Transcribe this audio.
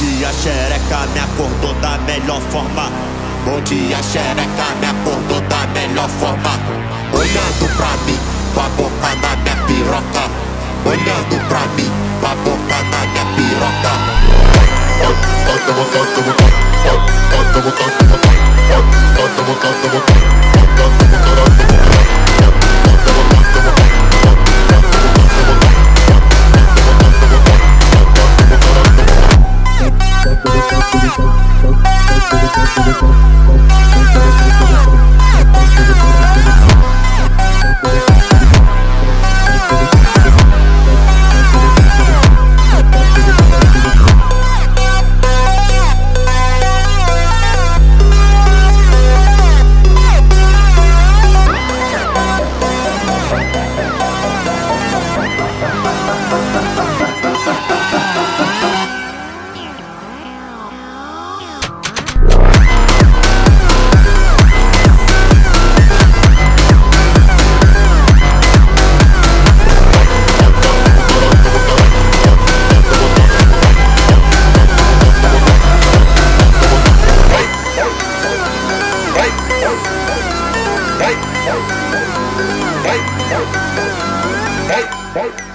dia, xereca, me acordou da melhor forma. Bom dia, xereca, me acordou da melhor forma. Olhando pra mim, com a boca na minha piroca. Olhando pra mim, com a boca na minha piroca. Hey!